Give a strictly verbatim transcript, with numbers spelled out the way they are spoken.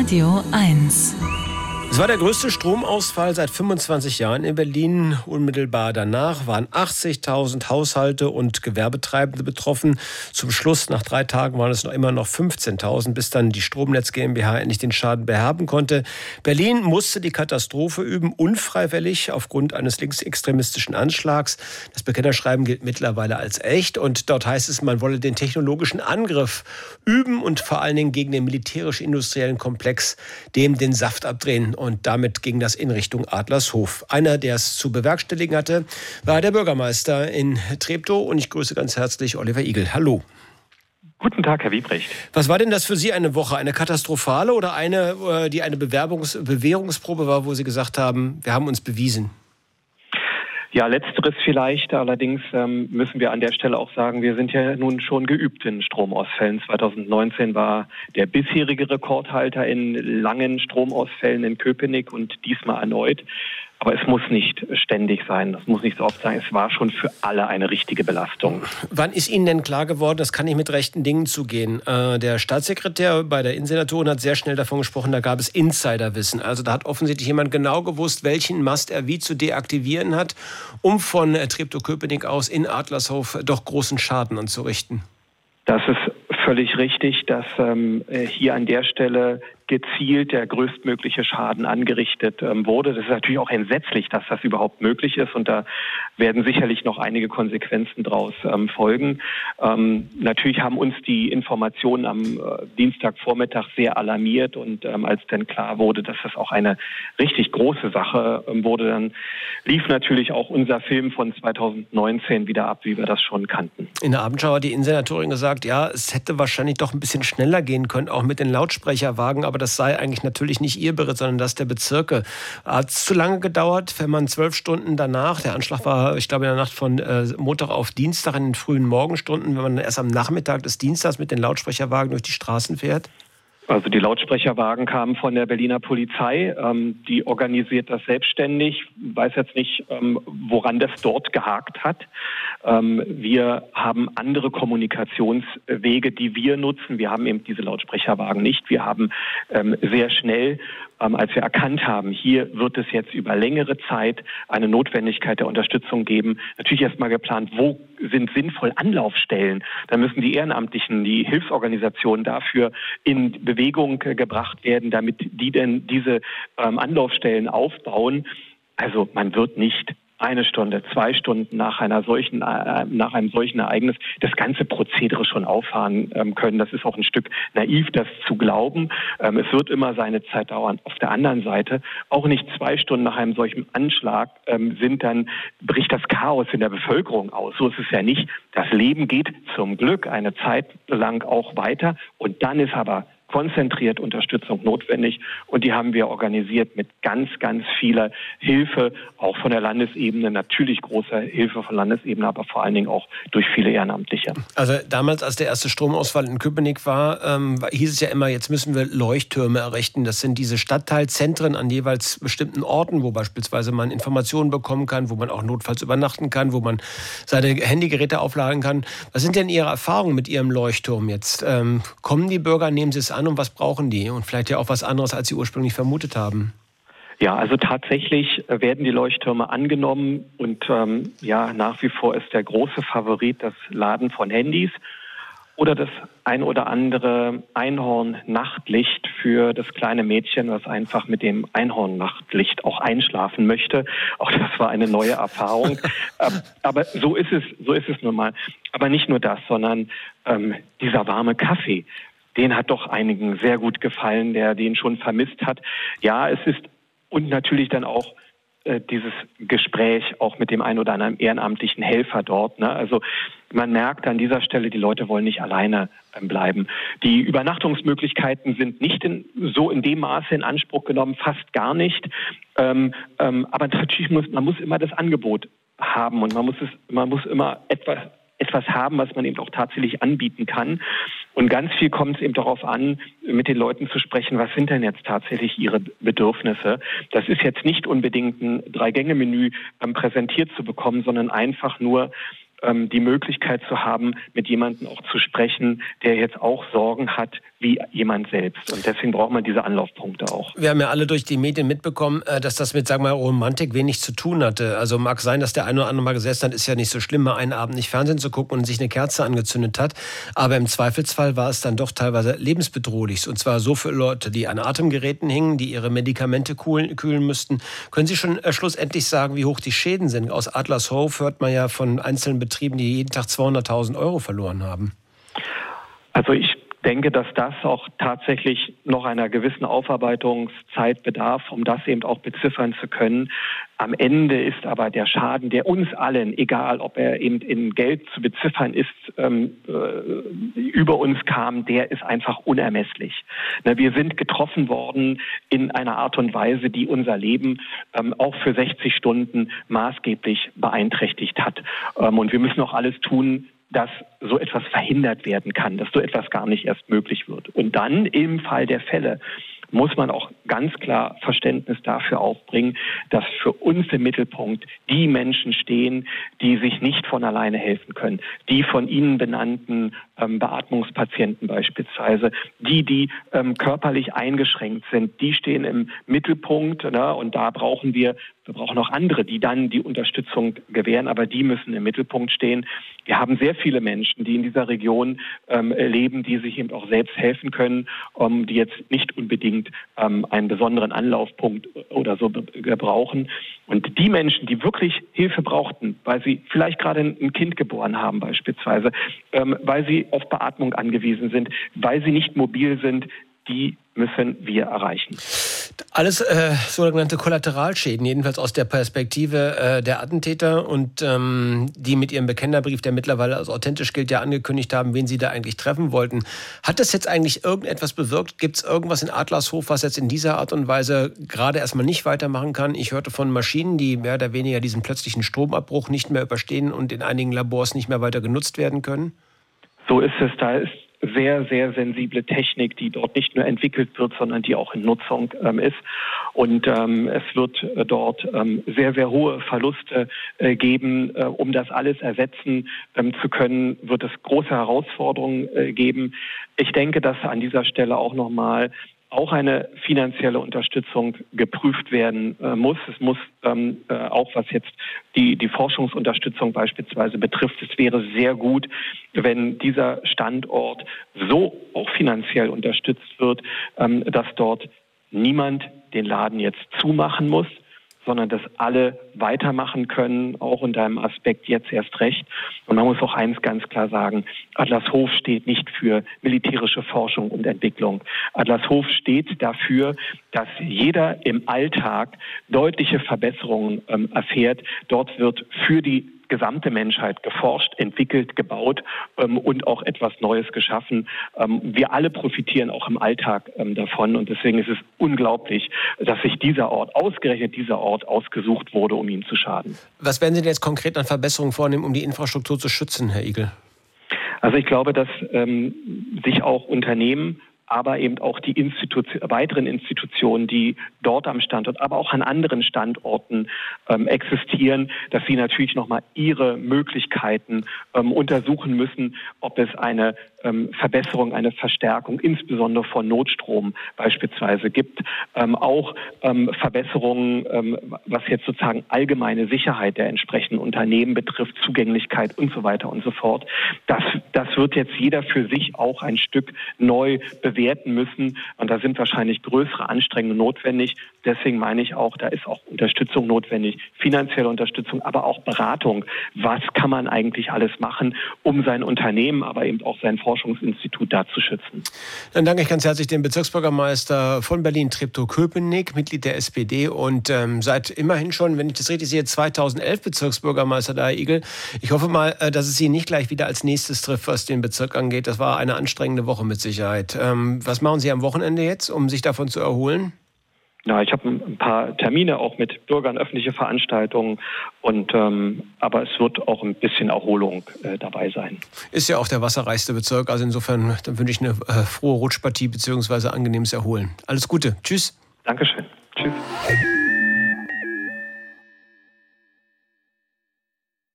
Radio eins. Es war der größte Stromausfall seit fünfundzwanzig Jahren in Berlin. Unmittelbar danach waren achtzigtausend Haushalte und Gewerbetreibende betroffen. Zum Schluss, nach drei Tagen, waren es noch immer noch fünfzehntausend, bis dann die Stromnetz GmbH endlich den Schaden beherben konnte. Berlin musste die Katastrophe üben, unfreiwillig, aufgrund eines linksextremistischen Anschlags. Das Bekennerschreiben gilt mittlerweile als echt. Und dort heißt es, man wolle den technologischen Angriff üben und vor allen Dingen gegen den militärisch-industriellen Komplex, dem den Saft abdrehen. Und damit ging das in Richtung Adlershof. Einer, der es zu bewerkstelligen hatte, war der Bürgermeister in Treptow. Und ich grüße ganz herzlich Oliver Igel. Hallo. Guten Tag, Herr Wiebrecht. Was war denn das für Sie eine Woche? Eine katastrophale oder eine, die eine Bewerbungs- Bewährungsprobe war, wo Sie gesagt haben, wir haben uns bewiesen? Ja, letzteres vielleicht. Allerdings ähm, müssen wir an der Stelle auch sagen, wir sind ja nun schon geübt in Stromausfällen. zweitausendneunzehn war der bisherige Rekordhalter in langen Stromausfällen in Köpenick und diesmal erneut. Aber es muss nicht ständig sein, das muss nicht so oft sein. Es war schon für alle eine richtige Belastung. Wann ist Ihnen denn klar geworden, das kann nicht mit rechten Dingen zugehen? Äh, der Staatssekretär bei der Innensenatorin hat sehr schnell davon gesprochen, da gab es Insiderwissen. Also da hat offensichtlich jemand genau gewusst, welchen Mast er wie zu deaktivieren hat, um von Treptow-Köpenick aus in Adlershof doch großen Schaden anzurichten. Das ist völlig richtig, dass ähm, hier an der Stelle gezielt der größtmögliche Schaden angerichtet ähm, wurde. Das ist natürlich auch entsetzlich, dass das überhaupt möglich ist, und da werden sicherlich noch einige Konsequenzen daraus ähm, folgen. Ähm, natürlich haben uns die Informationen am äh, Dienstagvormittag sehr alarmiert, und ähm, als dann klar wurde, dass das auch eine richtig große Sache ähm, wurde, dann lief natürlich auch unser Film von zweitausendneunzehn wieder ab, wie wir das schon kannten. In der Abendschau hat die Innensenatorin gesagt, ja, es hätte wahrscheinlich doch ein bisschen schneller gehen können, auch mit den Lautsprecherwagen, aber das sei eigentlich natürlich nicht ihr Beritt, sondern das der Bezirke. Hat es zu lange gedauert, wenn man zwölf Stunden danach, der Anschlag war, ich glaube, in der Nacht von äh, Montag auf Dienstag in den frühen Morgenstunden, wenn man erst am Nachmittag des Dienstags mit den Lautsprecherwagen durch die Straßen fährt? Also die Lautsprecherwagen kamen von der Berliner Polizei. Ähm, die organisiert das selbstständig. Ich weiß jetzt nicht, ähm, woran das dort gehakt hat. Ähm, wir haben andere Kommunikationswege, die wir nutzen. Wir haben eben diese Lautsprecherwagen nicht. Wir haben ähm, sehr schnell, ähm, als wir erkannt haben, hier wird es jetzt über längere Zeit eine Notwendigkeit der Unterstützung geben, natürlich erstmal geplant, wo sind sinnvoll Anlaufstellen. Da müssen die Ehrenamtlichen, die Hilfsorganisationen dafür in Bewegung gebracht werden, damit die denn diese ähm, Anlaufstellen aufbauen. Also man wird nicht eine Stunde, zwei Stunden nach einer solchen, äh, nach einem solchen Ereignis das ganze Prozedere schon auffahren ähm, können. Das ist auch ein Stück naiv, das zu glauben. Ähm, es wird immer seine Zeit dauern. Auf der anderen Seite, auch nicht zwei Stunden nach einem solchen Anschlag ähm, sind dann, bricht das Chaos in der Bevölkerung aus. So ist es ja nicht. Das Leben geht zum Glück eine Zeit lang auch weiter, und dann ist aber konzentriert Unterstützung notwendig, und die haben wir organisiert mit ganz, ganz vieler Hilfe, auch von der Landesebene, natürlich großer Hilfe von Landesebene, aber vor allen Dingen auch durch viele Ehrenamtliche. Also damals, als der erste Stromausfall in Köpenick war, ähm, hieß es ja immer, jetzt müssen wir Leuchttürme errichten. Das sind diese Stadtteilzentren an jeweils bestimmten Orten, wo beispielsweise man Informationen bekommen kann, wo man auch notfalls übernachten kann, wo man seine Handygeräte aufladen kann. Was sind denn Ihre Erfahrungen mit Ihrem Leuchtturm jetzt? Ähm, kommen die Bürger, nehmen sie es an, und was brauchen die? Und vielleicht ja auch was anderes, als sie ursprünglich vermutet haben. Ja, also tatsächlich werden die Leuchttürme angenommen, und ähm, ja, nach wie vor ist der große Favorit das Laden von Handys oder das ein oder andere Einhorn-Nachtlicht für das kleine Mädchen, was einfach mit dem Einhorn-Nachtlicht auch einschlafen möchte. Auch das war eine neue Erfahrung. Aber so ist es, so ist es nun mal. Aber nicht nur das, sondern ähm, dieser warme Kaffee, den hat doch einigen sehr gut gefallen, der den schon vermisst hat. Ja, es ist, und natürlich dann auch äh, dieses Gespräch auch mit dem einen oder anderen ehrenamtlichen Helfer dort. Ne? Also man merkt an dieser Stelle, die Leute wollen nicht alleine äh, bleiben. Die Übernachtungsmöglichkeiten sind nicht in, so in dem Maße in Anspruch genommen, fast gar nicht. Ähm, ähm, aber natürlich muss man muss immer das Angebot haben, und man muss es, man muss immer etwas etwas haben, was man eben auch tatsächlich anbieten kann. Und ganz viel kommt es eben darauf an, mit den Leuten zu sprechen, was sind denn jetzt tatsächlich ihre Bedürfnisse. Das ist jetzt nicht unbedingt ein Drei-Gänge-Menü ähm, präsentiert zu bekommen, sondern einfach nur ähm, die Möglichkeit zu haben, mit jemandem auch zu sprechen, der jetzt auch Sorgen hat, wie jemand selbst. Und deswegen braucht man diese Anlaufpunkte auch. Wir haben ja alle durch die Medien mitbekommen, dass das mit, sagen wir mal, Romantik wenig zu tun hatte. Also mag sein, dass der eine oder andere mal gesessen hat, ist ja nicht so schlimm, mal einen Abend nicht Fernsehen zu gucken und sich eine Kerze angezündet hat. Aber im Zweifelsfall war es dann doch teilweise lebensbedrohlich. Und zwar so für Leute, die an Atemgeräten hingen, die ihre Medikamente kühlen, kühlen müssten. Können Sie schon äh, schlussendlich sagen, wie hoch die Schäden sind? Aus Adlershof hört man ja von einzelnen Betrieben, die jeden Tag zweihunderttausend Euro verloren haben. Also ich denke, dass das auch tatsächlich noch einer gewissen Aufarbeitungszeit bedarf, um das eben auch beziffern zu können. Am Ende ist aber der Schaden, der uns allen, egal ob er eben in Geld zu beziffern ist, ähm, äh, über uns kam, der ist einfach unermesslich. Na, wir sind getroffen worden in einer Art und Weise, die unser Leben ähm, auch für sechzig Stunden maßgeblich beeinträchtigt hat. Ähm, und wir müssen auch alles tun, dass so etwas verhindert werden kann, dass so etwas gar nicht erst möglich wird. Und dann im Fall der Fälle muss man auch ganz klar Verständnis dafür aufbringen, dass für uns im Mittelpunkt die Menschen stehen, die sich nicht von alleine helfen können. Die von Ihnen benannten ähm, Beatmungspatienten beispielsweise, die, die ähm, körperlich eingeschränkt sind, die stehen im Mittelpunkt, ne? Und da brauchen wir Wir brauchen auch andere, die dann die Unterstützung gewähren, aber die müssen im Mittelpunkt stehen. Wir haben sehr viele Menschen, die in dieser Region ähm, leben, die sich eben auch selbst helfen können, um, die jetzt nicht unbedingt ähm, einen besonderen Anlaufpunkt oder so brauchen. Und die Menschen, die wirklich Hilfe brauchten, weil sie vielleicht gerade ein Kind geboren haben beispielsweise, ähm, weil sie auf Beatmung angewiesen sind, weil sie nicht mobil sind, die müssen wir erreichen. Alles äh, sogenannte Kollateralschäden, jedenfalls aus der Perspektive äh, der Attentäter und ähm, die mit ihrem Bekennerbrief, der mittlerweile als authentisch gilt, ja angekündigt haben, wen sie da eigentlich treffen wollten. Hat das jetzt eigentlich irgendetwas bewirkt? Gibt es irgendwas in Adlershof, was jetzt in dieser Art und Weise gerade erstmal nicht weitermachen kann? Ich hörte von Maschinen, die mehr oder weniger diesen plötzlichen Stromabbruch nicht mehr überstehen und in einigen Labors nicht mehr weiter genutzt werden können. So ist es. Da ist sehr, sehr sensible Technik, die dort nicht nur entwickelt wird, sondern die auch in Nutzung ähm, ist. Und ähm, es wird äh, dort ähm, sehr, sehr hohe Verluste äh, geben. Äh, um das alles ersetzen ähm, zu können, wird es große Herausforderungen äh, geben. Ich denke, dass an dieser Stelle auch nochmal auch eine finanzielle Unterstützung geprüft werden äh, muss. Es muss ähm, äh, auch, was jetzt die, die Forschungsunterstützung beispielsweise betrifft, es wäre sehr gut, wenn dieser Standort so auch finanziell unterstützt wird, ähm, dass dort niemand den Laden jetzt zumachen muss, sondern dass alle weitermachen können, auch unter einem Aspekt jetzt erst recht. Und man muss auch eins ganz klar sagen, Adlershof steht nicht für militärische Forschung und Entwicklung. Adlershof steht dafür, dass jeder im Alltag deutliche Verbesserungen ähm, erfährt. Dort wird für die gesamte Menschheit geforscht, entwickelt, gebaut ähm, und auch etwas Neues geschaffen. Ähm, wir alle profitieren auch im Alltag ähm, davon und deswegen ist es unglaublich, dass sich dieser Ort, ausgerechnet dieser Ort, ausgesucht wurde, um ihm zu schaden. Was werden Sie denn jetzt konkret an Verbesserungen vornehmen, um die Infrastruktur zu schützen, Herr Igel? Also ich glaube, dass ähm, sich auch Unternehmen, aber eben auch die Institu- weiteren Institutionen, die dort am Standort, aber auch an anderen Standorten ähm, existieren, dass sie natürlich nochmal ihre Möglichkeiten ähm, untersuchen müssen, ob es eine ähm, Verbesserung, eine Verstärkung, insbesondere von Notstrom beispielsweise gibt. Ähm, auch ähm, Verbesserungen, ähm, was jetzt sozusagen allgemeine Sicherheit der entsprechenden Unternehmen betrifft, Zugänglichkeit und so weiter und so fort. Das, das wird jetzt jeder für sich auch ein Stück neu bewerten müssen. Und da sind wahrscheinlich größere Anstrengungen notwendig. Deswegen meine ich auch, da ist auch Unterstützung notwendig, finanzielle Unterstützung, aber auch Beratung. Was kann man eigentlich alles machen, um sein Unternehmen, aber eben auch sein Forschungsinstitut da zu schützen? Dann danke ich ganz herzlich dem Bezirksbürgermeister von Berlin, Treptow-Köpenick, Mitglied der S P D und ähm, seit immerhin schon, wenn ich das richtig sehe, zweitausendelf Bezirksbürgermeister da, Herr Igel. Ich hoffe mal, dass es Sie nicht gleich wieder als nächstes trifft, was den Bezirk angeht. Das war eine anstrengende Woche mit Sicherheit. Ähm, was machen Sie am Wochenende jetzt, um sich davon zu erholen? Ja, ich habe ein paar Termine auch mit Bürgern, öffentliche Veranstaltungen und ähm, aber es wird auch ein bisschen Erholung äh, dabei sein. Ist ja auch der wasserreichste Bezirk, also insofern dann wünsche ich eine äh, frohe Rutschpartie bzw. angenehmes Erholen. Alles Gute, tschüss. Dankeschön, tschüss.